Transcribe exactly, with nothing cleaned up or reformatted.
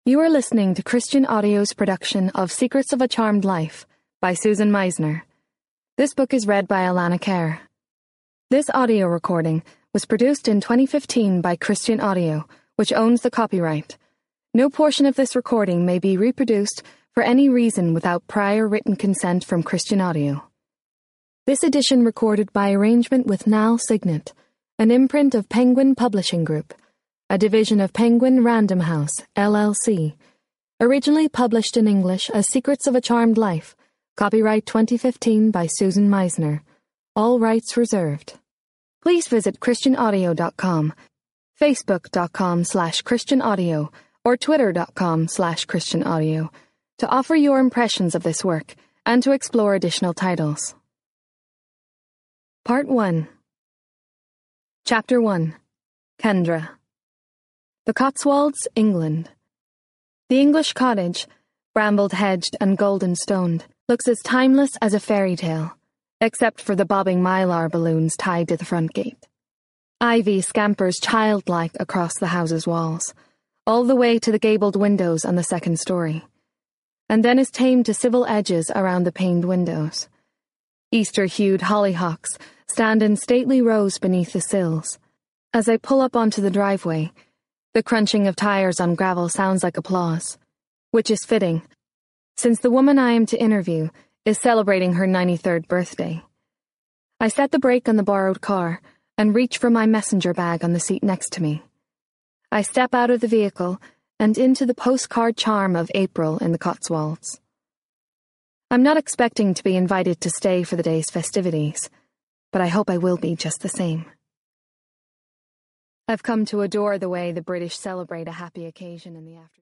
You are listening to Christian Audio's production of Secrets of a Charmed Life by Susan Meisner. This book is read by Alana Kerr. This audio recording was produced in twenty fifteen by Christian Audio, which owns the copyright. No portion of this recording may be reproduced for any reason without prior written consent from Christian Audio. This edition recorded by arrangement with Nal Signet, an imprint of Penguin Publishing Group, a division of Penguin Random House, L L C, originally published in English as Secrets of a Charmed Life, copyright twenty fifteen by Susan Meisner, all rights reserved. Please visit christian audio dot com, facebook dot com slash christian audio, or twitter dot com slash christian audio to offer your impressions of this work and to explore additional titles. Part one. Chapter one. Kendra. The Cotswolds, England. The English cottage, bramble-hedged and golden-stoned, looks as timeless as a fairy tale, except for the bobbing mylar balloons tied to the front gate. Ivy scampers childlike across the house's walls, all the way to the gabled windows on the second story, and then is tamed to civil edges around the paned windows. Easter-hued hollyhocks stand in stately rows beneath the sills. As I pull up onto the driveway, the crunching of tires on gravel sounds like applause, which is fitting, since the woman I am to interview is celebrating her ninety-third birthday. I set the brake on the borrowed car and reach for my messenger bag on the seat next to me. I step out of the vehicle and into the postcard charm of April in the Cotswolds. I'm not expecting to be invited to stay for the day's festivities, but I hope I will be just the same. I've come to adore the way the British celebrate a happy occasion in the afternoon.